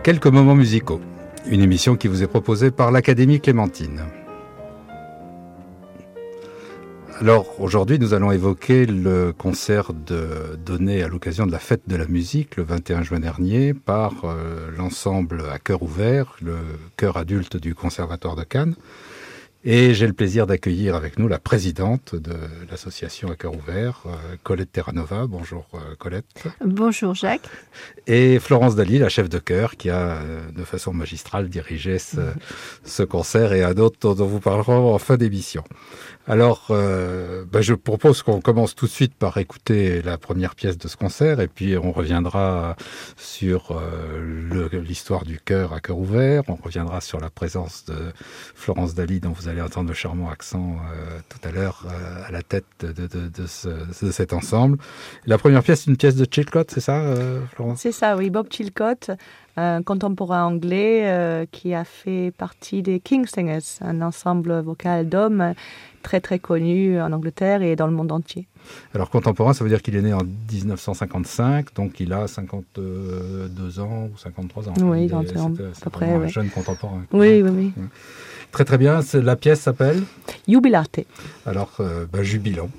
Quelques moments musicaux, une émission qui vous est proposée par l'Académie Clémentine. Alors aujourd'hui nous allons évoquer le concert donné à l'occasion de la fête de la musique le 21 juin dernier par l'ensemble à cœur ouvert, le chœur adulte du Conservatoire de Cannes. Et j'ai le plaisir d'accueillir avec nous la présidente de l'association à cœur ouvert, Colette Terranova. Bonjour Colette. Bonjour Jacques. Et Florence Daly, la chef de chœur, qui a de façon magistrale dirigé ce concert et un autre dont vous parlerons en fin d'émission. Alors, je propose qu'on commence tout de suite par écouter la première pièce de ce concert et puis on reviendra sur l'histoire du chœur à cœur ouvert, on reviendra sur la présence de Florence Daly dont vous allez entendre le charmant accent tout à l'heure à la tête de cet ensemble. La première pièce, c'est une pièce de Chilcott, c'est ça Florence ? C'est ça, oui, Bob Chilcott, un contemporain anglais qui a fait partie des King Singers, un ensemble vocal d'hommes très très connu en Angleterre et dans le monde entier. Alors contemporain, ça veut dire qu'il est né en 1955, donc il a 52 ans ou 53 ans. Oui, à peu près. Un jeune contemporain. Oui, oui, oui. Très très bien, la pièce s'appelle Jubilate. Alors, jubilant.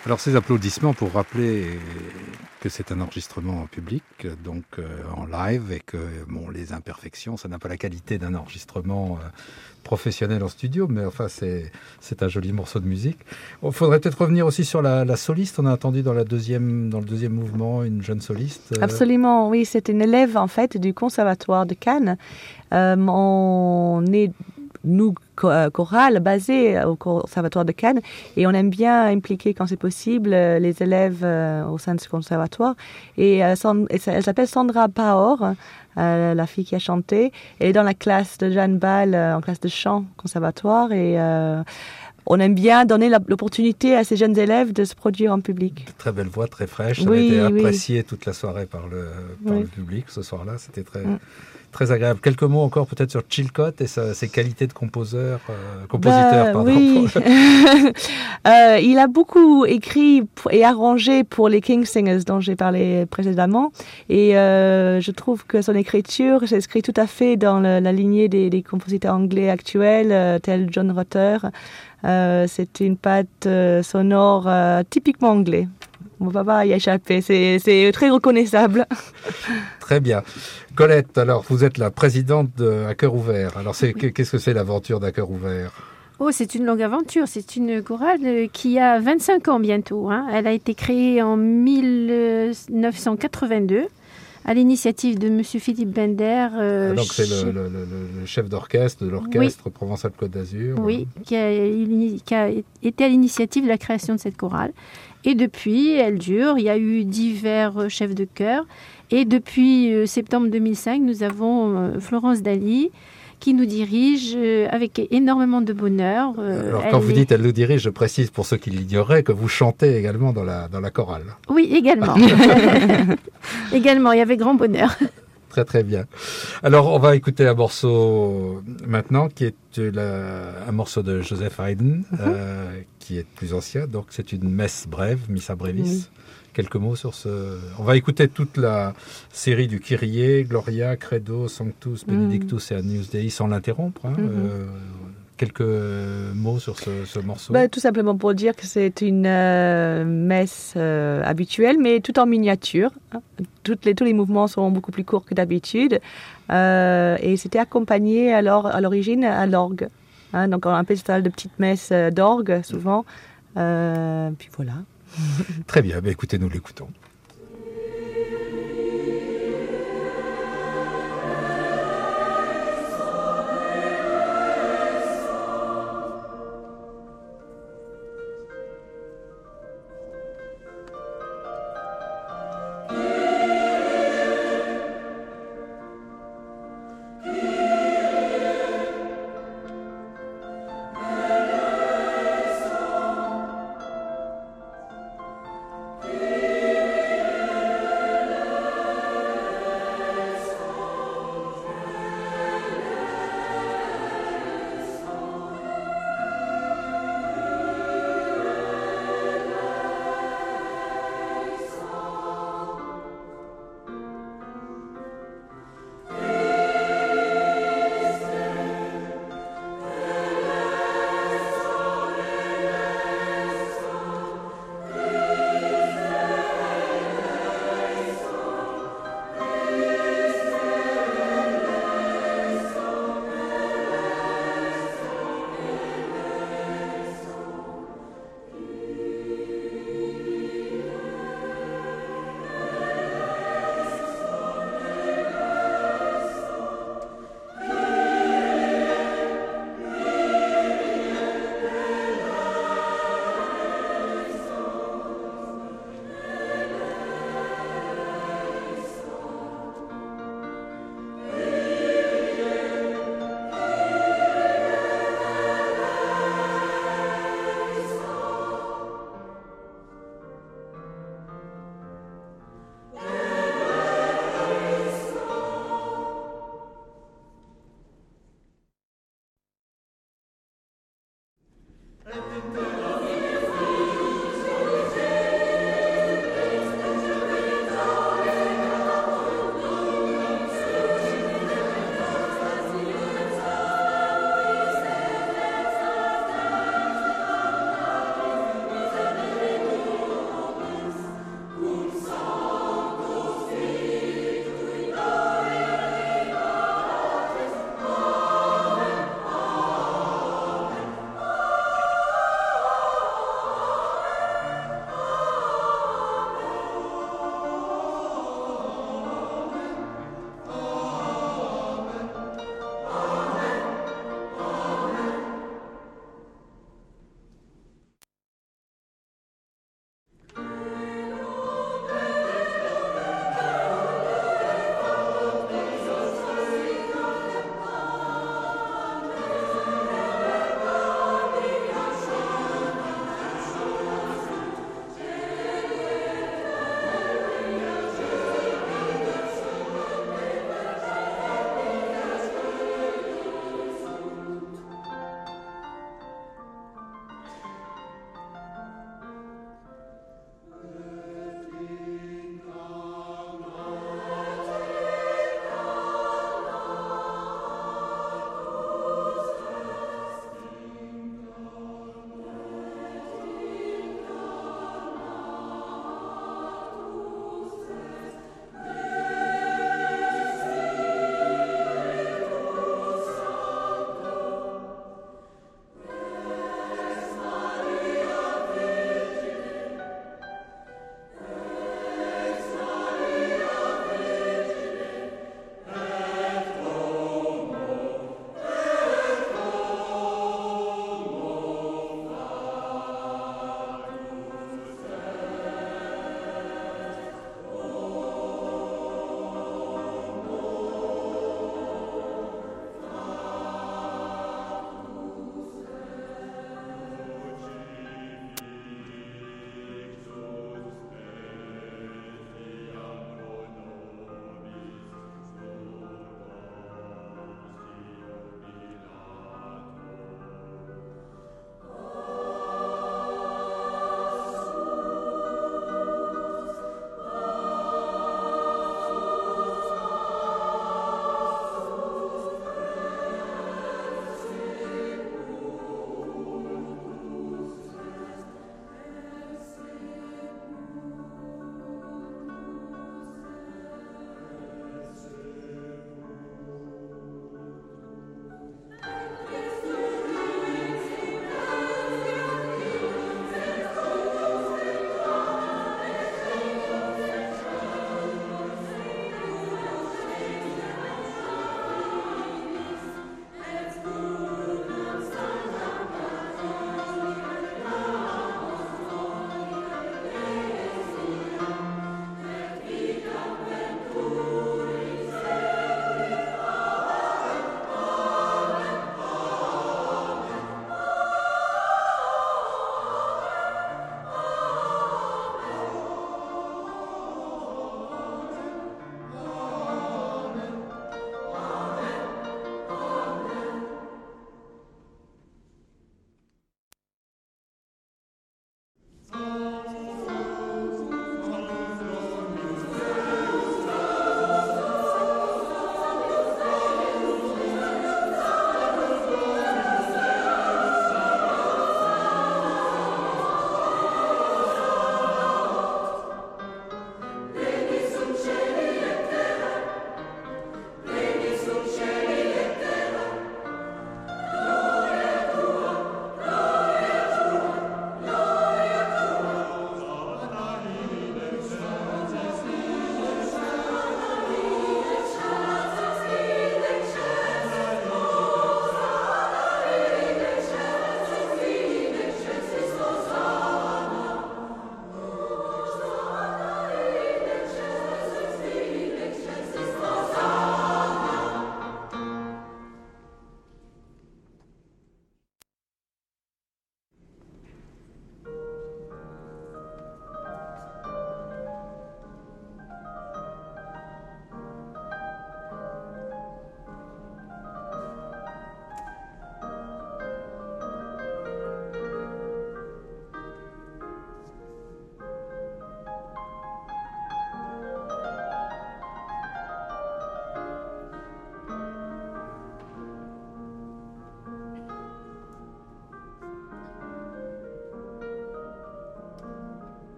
Alors ces applaudissements pour rappeler que c'est un enregistrement en public, donc en live, et que bon, les imperfections, ça n'a pas la qualité d'un enregistrement professionnel en studio, mais enfin c'est un joli morceau de musique. Il faudrait peut-être revenir aussi sur la soliste. On a entendu dans le deuxième mouvement une jeune soliste. Absolument, oui, c'est une élève en fait du Conservatoire de Cannes. On est chorale basée au Conservatoire de Cannes et on aime bien impliquer quand c'est possible les élèves au sein de ce conservatoire et elle s'appelle Sandra Paor, la fille qui a chanté. Elle est dans la classe de Jeanne Ball, en classe de chant conservatoire et on aime bien donner l'opportunité à ces jeunes élèves de se produire en public. Très belle voix, très fraîche. Ça a été apprécié toute la soirée par le public ce soir-là. C'était très agréable. Quelques mots encore peut-être sur Chilcott et ses qualités de compositeur. Oui. Il a beaucoup écrit et arrangé pour les King Singers dont j'ai parlé précédemment. Et je trouve que son écriture s'inscrit tout à fait dans la lignée des compositeurs anglais actuels, tels John Rutter. C'est une patte sonore typiquement anglais. On ne va pas y échapper, c'est très reconnaissable. Très bien. Colette, alors vous êtes la présidente de À Cœur Ouvert. Alors qu'est-ce que c'est l'aventure d'À Cœur Ouvert ? Oh, c'est une longue aventure. C'est une chorale qui a 25 ans bientôt. Elle a été créée en 1982 à l'initiative de M. Philippe Bender. Donc c'est le chef d'orchestre de l'orchestre Provence-Alpes-Côte d'Azur. Oui, qui a été à l'initiative de la création de cette chorale. Et depuis, elle dure. Il y a eu divers chefs de chœur. Et depuis septembre 2005, nous avons Florence Daly qui nous dirige avec énormément de bonheur. Alors quand vous dites elle nous dirige, je précise pour ceux qui l'ignoraient que vous chantez également dans la chorale. Oui, également. Également, il y avait grand bonheur. Très très bien. Alors on va écouter un morceau maintenant qui est un morceau de Joseph Haydn qui est plus ancien. Donc c'est une messe brève, Missa Brevis. Quelques mots sur ce... On va écouter toute la série du Kyrie, Gloria, Credo, Sanctus, Benedictus et Agnus Dei sans l'interrompre. Quelques mots sur ce morceau. Tout simplement pour dire que c'est une messe habituelle, mais tout en miniature. Tous les mouvements sont beaucoup plus courts que d'habitude. Et c'était accompagné alors à l'origine à l'orgue. Donc on appelle ça de petites messes d'orgue souvent. Puis voilà. Très bien, écoutez, nous l'écoutons.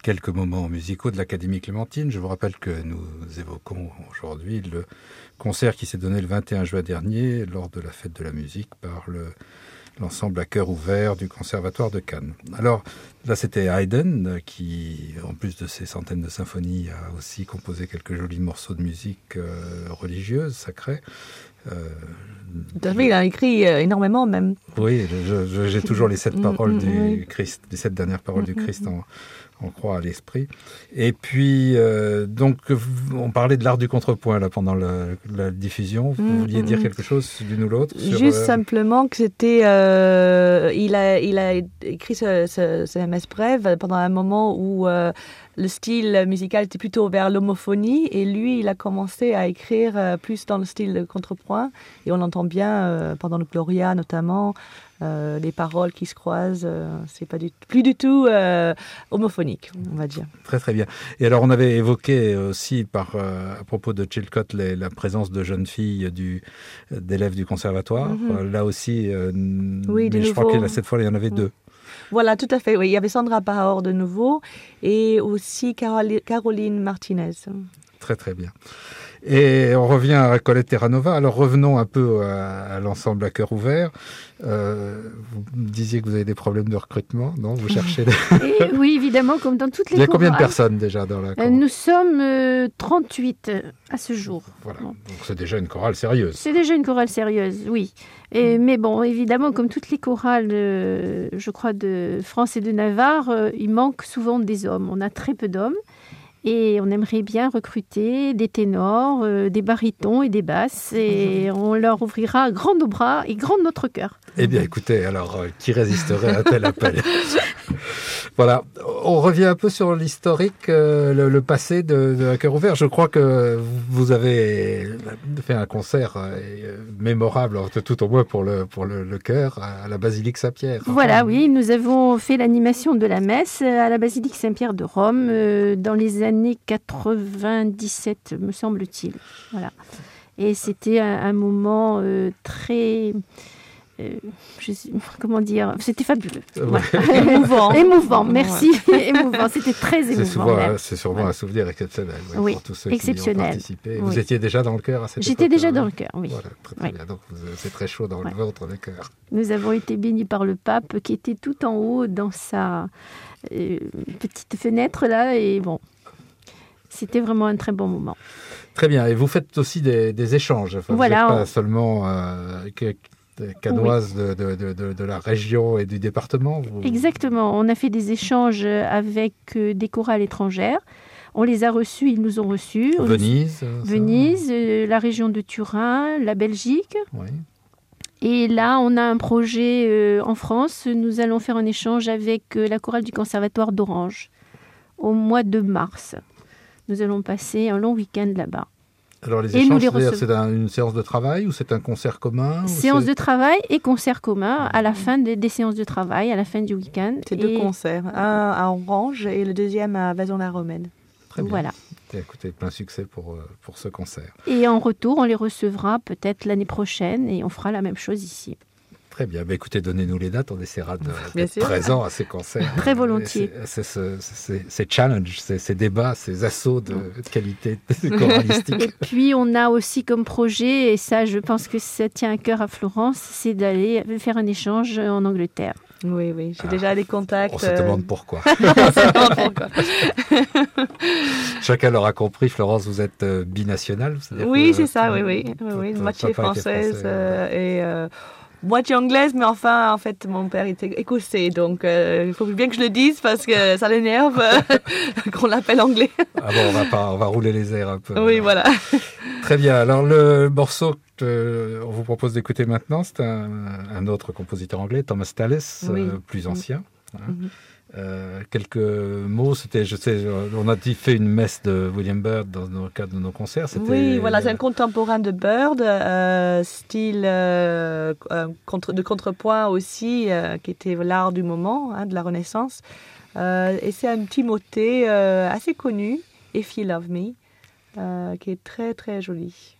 quelques moments musicaux de l'Académie Clémentine. Je vous rappelle que nous évoquons aujourd'hui le concert qui s'est donné le 21 juin dernier lors de la fête de la musique par l'ensemble à cœur ouvert du Conservatoire de Cannes. Alors là, c'était Haydn qui, en plus de ses centaines de symphonies, a aussi composé quelques jolis morceaux de musique religieuse, sacrée. Il a écrit énormément même. Oui, j'ai toujours les 7 paroles du Christ, les 7 dernières paroles du Christ en croix à l'esprit. Et puis, donc, on parlait de l'art du contrepoint là, pendant la diffusion. Vous vouliez dire quelque chose l'une ou l'autre Juste simplement que c'était... il a écrit ce MS brève pendant un moment où le style musical était plutôt vers l'homophonie et lui, il a commencé à écrire plus dans le style de contrepoint et on entend bien pendant le Gloria notamment les paroles qui se croisent, c'est pas plus du tout homophonique, on va dire. Très très bien. Et alors on avait évoqué aussi à propos de Chilcott la présence de jeunes filles d'élèves du conservatoire. Là aussi, oui, mais je crois que cette fois il y en avait 2. Voilà, tout à fait. Oui, il y avait Sandra Pahor de nouveau et aussi Caroline Martinez. Très très bien. Et on revient à Colette Terranova. Alors revenons un peu à l'ensemble à cœur ouvert. Vous me disiez que vous avez des problèmes de recrutement, non? Vous cherchez Oui, évidemment, comme dans toutes les chorales. Il y a combien de personnes déjà dans la chorale? Nous sommes 38 à ce jour. Voilà, donc c'est déjà une chorale sérieuse. C'est déjà une chorale sérieuse, oui. Mais bon, évidemment, comme toutes les chorales, je crois, de France et de Navarre, il manque souvent des hommes. On a très peu d'hommes. Et on aimerait bien recruter des ténors, des barytons et des basses. Et on leur ouvrira grand nos bras et grand notre cœur. Eh bien, écoutez, alors, qui résisterait à tel appel? Voilà, on revient un peu sur l'historique, le passé de À cœur ouvert. Je crois que vous avez fait un concert mémorable, tout au moins pour le chœur, à la basilique Saint-Pierre. Voilà, oui, nous avons fait l'animation de la messe à la basilique Saint-Pierre de Rome dans les années 97, me semble-t-il. Voilà. Et c'était un moment très... comment dire, c'était fabuleux. Voilà. Émouvant, merci. Émouvant, c'était très émouvant. C'est sûrement un souvenir exceptionnel oui, pour tous ceux exceptionnel. qui y ont participé. Oui. Vous étiez déjà dans le chœur à cette époque? J'étais déjà dans le chœur, oui. Voilà, très bien. Donc c'est très chaud dans le ventre, le chœur. Nous avons été bénis par le pape qui était tout en haut dans sa petite fenêtre là et bon, c'était vraiment un très bon moment. Très bien. Et vous faites aussi des échanges. Enfin, voilà. Vous n'êtes pas seulement canoise de la région et du département. Exactement. On a fait des échanges avec des chorales étrangères. On les a reçus, ils nous ont reçus. Venise, la région de Turin, la Belgique. Oui. Et là, on a un projet en France. Nous allons faire un échange avec la chorale du Conservatoire d'Orange au mois de mars. Nous allons passer un long week-end là-bas. Alors les échanges, c'est une séance de travail ou c'est un concert commun? Séance de travail et concert commun à la fin des séances de travail, à la fin du week-end. C'est 2 concerts, un à Orange et le deuxième à Vaison-la-Romaine. Très bien. Voilà. Écoutez, plein succès pour ce concert. Et en retour, on les recevra peut-être l'année prochaine et on fera la même chose ici. Très bien. Écoutez, donnez-nous les dates. On essaiera d'être présents à ces concerts. Très volontiers. Ces challenges, ces débats, ces assauts de qualité choralistique. Et puis, on a aussi comme projet, et ça, je pense que ça tient à cœur à Florence, c'est d'aller faire un échange en Angleterre. Oui, j'ai déjà des contacts. On se demande pourquoi. Chacun l'aura compris, Florence, vous êtes binationale? Oui, c'est ça, oui. Moitié française et moitié anglaise, mais enfin, en fait, mon père était écossais, donc il faut bien que je le dise parce que ça l'énerve qu'on l'appelle anglais. Ah bon, on va rouler les airs un peu. Oui, voilà. Très bien. Alors, le morceau qu'on vous propose d'écouter maintenant, c'est un autre compositeur anglais, Thomas Tallis, plus ancien. Quelques mots, on a fait une messe de William Byrd dans le cadre de nos concerts. Oui, voilà, c'est un contemporain de Byrd, style de contrepoint aussi, qui était l'art du moment, de la Renaissance. Et c'est un petit motet assez connu, If You Love Me, qui est très très joli.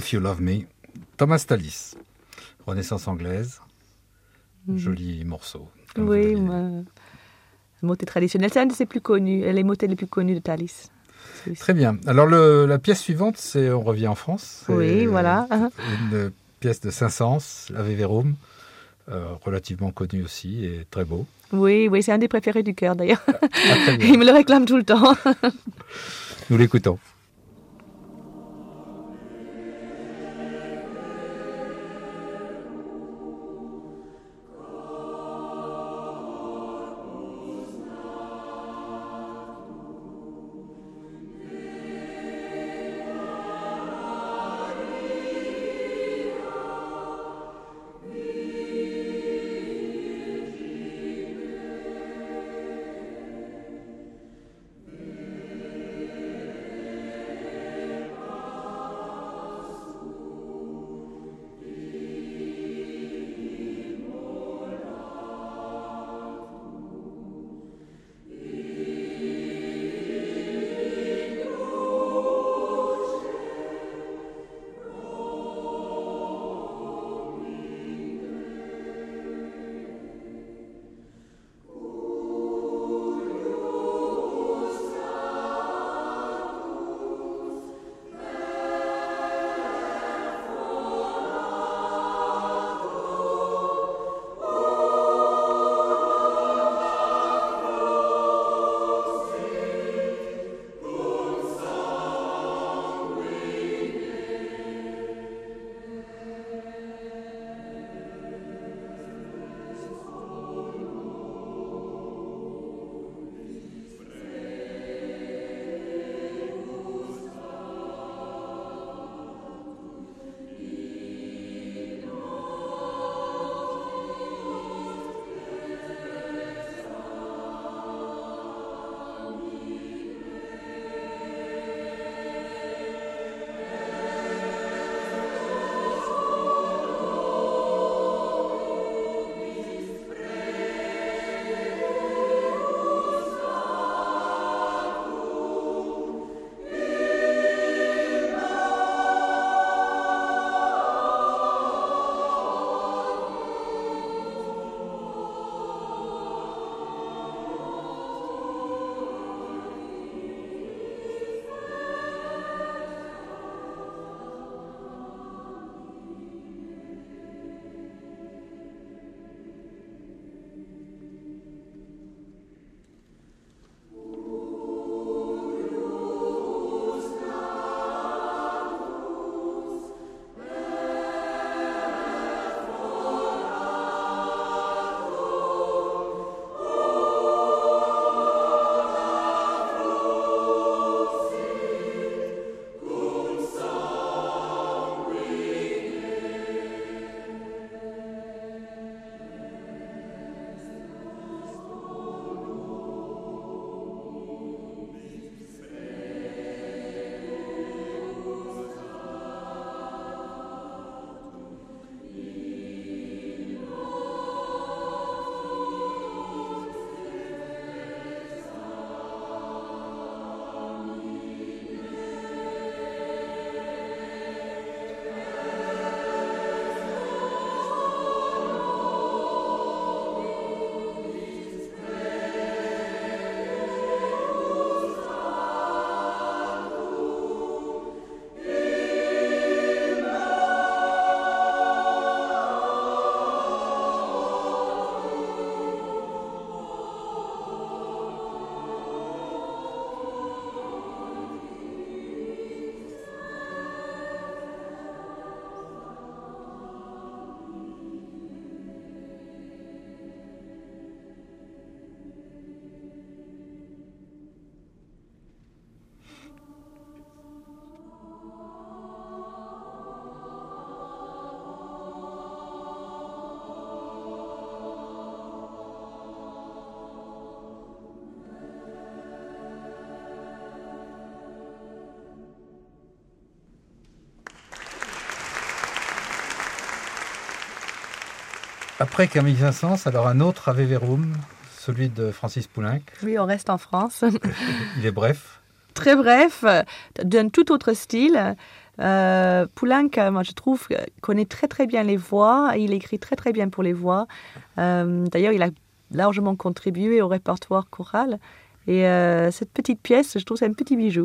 If You Love Me, Thomas Tallis, Renaissance anglaise, joli morceau. Oui, le motet traditionnel, c'est un de ses plus connus, les motets les plus connus de Tallis. Très bien. Alors la pièce suivante, on revient en France. Oui, voilà. Une pièce de Saint-Saëns, Ave Verum, relativement connu aussi et très beau. Oui, c'est un des préférés du chœur d'ailleurs. Très bien. Il me le réclame tout le temps. Nous l'écoutons. Après Camille Saint-Saëns, alors un autre Ave Verum, celui de Francis Poulenc. Oui, on reste en France. Il est bref. très bref, d'un tout autre style. Poulenc, moi je trouve, connaît très très bien les voix. Il écrit très très bien pour les voix. D'ailleurs, il a largement contribué au répertoire choral. Et cette petite pièce, je trouve c'est un petit bijou.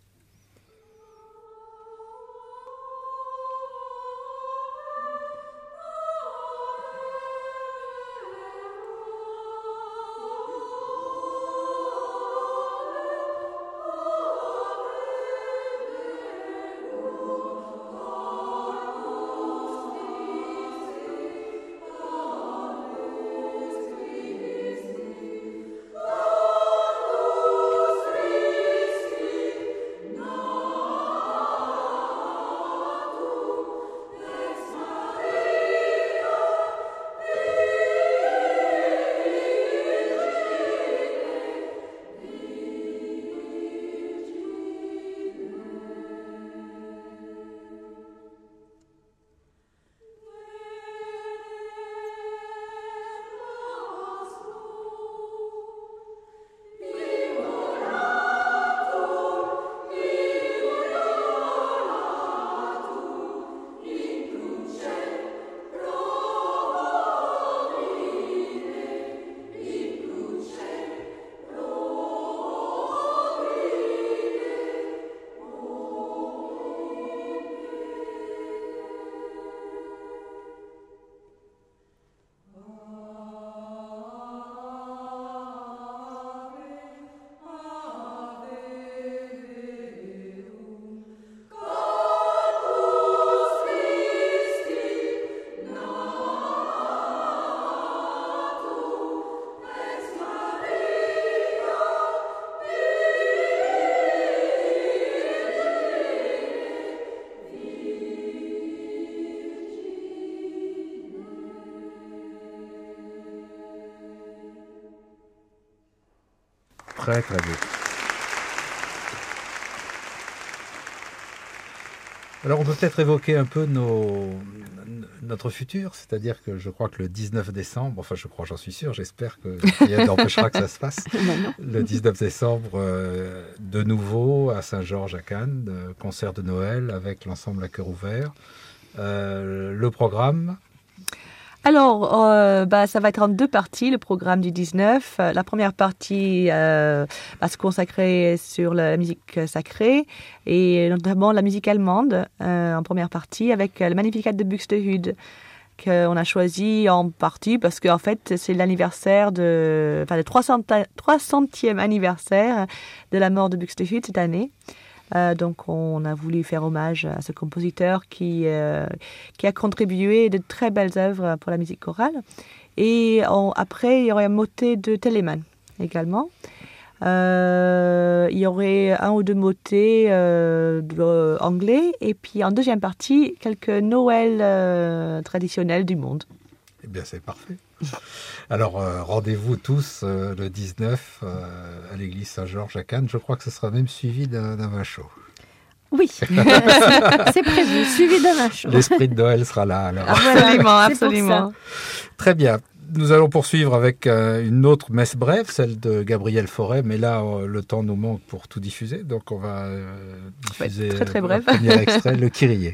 Très très beau. Alors on peut peut-être évoquer un peu notre futur, c'est-à-dire que je crois que le 19 décembre, enfin j'en suis sûr, j'espère que rien n'empêchera que ça se fasse. Le 19 décembre, de nouveau à Saint-Georges à Cannes, concert de Noël avec l'ensemble à cœur ouvert. Le programme. Alors, ça va être en deux parties, le programme du 19. La première partie va se consacrer sur la musique sacrée et notamment la musique allemande en première partie avec le Magnificat de Buxtehude qu'on a choisi en partie parce qu'en fait, c'est l'anniversaire le 300e anniversaire de la mort de Buxtehude cette année. Donc, on a voulu faire hommage à ce compositeur qui a contribué de très belles œuvres pour la musique chorale. Et après, il y aurait un motet de Telemann également. Il y aurait un ou deux motets anglais. Et puis, en deuxième partie, quelques Noëls traditionnels du monde. Eh bien, c'est parfait. Alors, rendez-vous tous le 19 à l'église Saint-Georges à Cannes. Je crois que ce sera même suivi d'un vin chaud. Oui, c'est prévu, suivi d'un vin chaud. L'esprit de Noël sera là. Alors. Absolument, absolument. Très bien. Nous allons poursuivre avec une autre messe brève, celle de Gabriel Fauré. Mais là, le temps nous manque pour tout diffuser. Donc, on va diffuser très, très bref. le premier extrait, le Kyrie.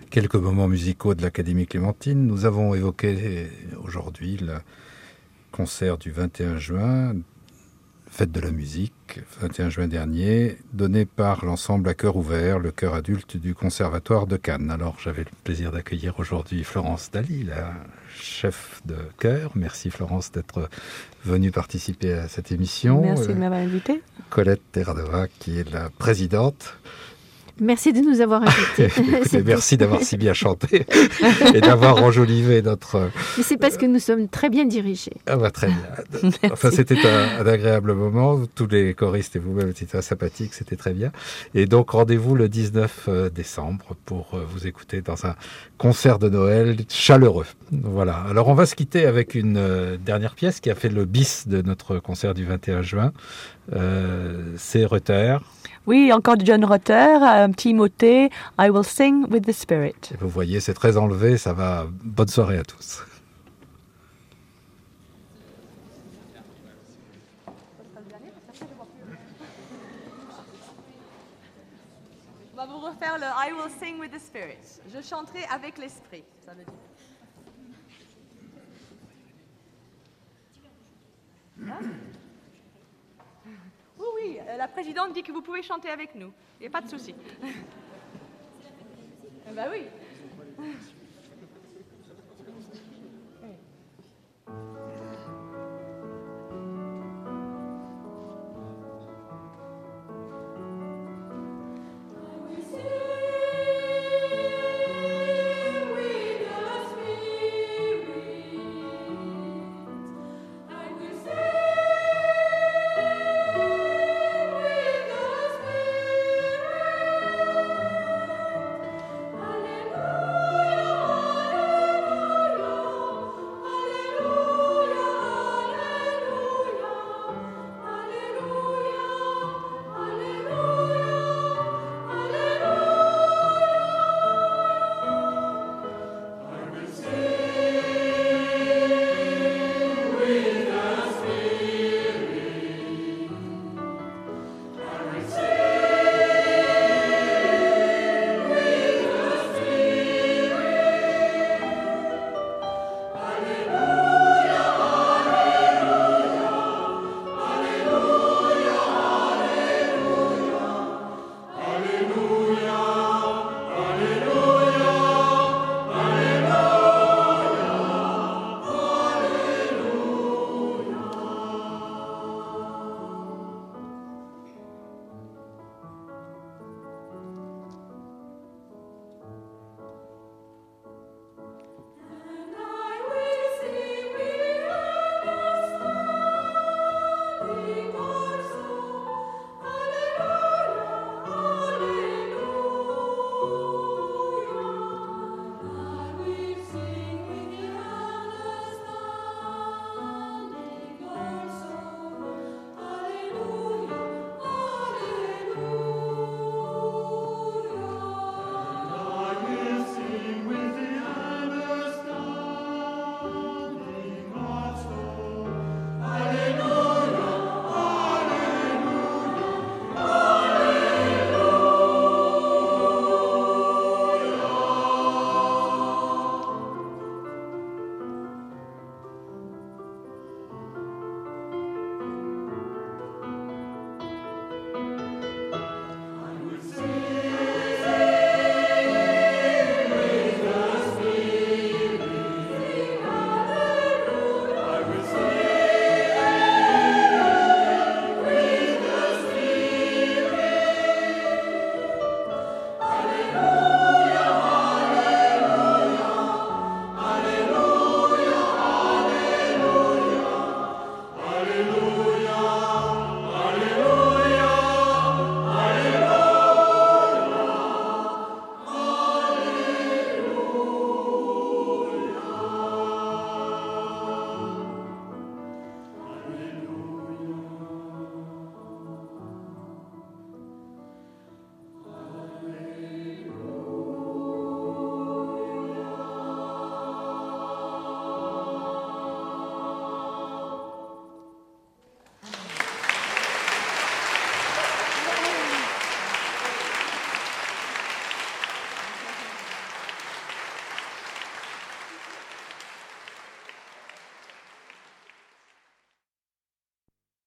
quelques moments musicaux de l'Académie Clémentine. Nous avons évoqué aujourd'hui le concert du 21 juin, Fête de la musique, 21 juin dernier, donné par l'ensemble à cœur ouvert, le chœur adulte du Conservatoire de Cannes. Alors j'avais le plaisir d'accueillir aujourd'hui Florence Daly, la chef de chœur. Merci Florence d'être venue participer à cette émission. Merci de m'avoir invité. Colette Terradova qui est la présidente. Merci de nous avoir invités. Écoutez, merci d'avoir si bien chanté et d'avoir enjolivé notre... Mais c'est parce que nous sommes très bien dirigés. Ah bah très bien. Enfin, c'était un agréable moment. Tous les choristes et vous-même étiez très sympathiques, c'était très bien. Et donc, rendez-vous le 19 décembre pour vous écouter dans un concert de Noël chaleureux. Voilà. Alors, on va se quitter avec une dernière pièce qui a fait le bis de notre concert du 21 juin. C'est Reuter. Oui, encore de John Rutter, un petit motet, I will sing with the spirit. Et vous voyez, c'est très enlevé, ça va. Bonne soirée à tous. On va vous refaire le I will sing with the spirit. Je chanterai avec l'esprit, ça veut dire. Hein? Oui, la présidente dit que vous pouvez chanter avec nous. Il n'y a pas de souci. Ben oui.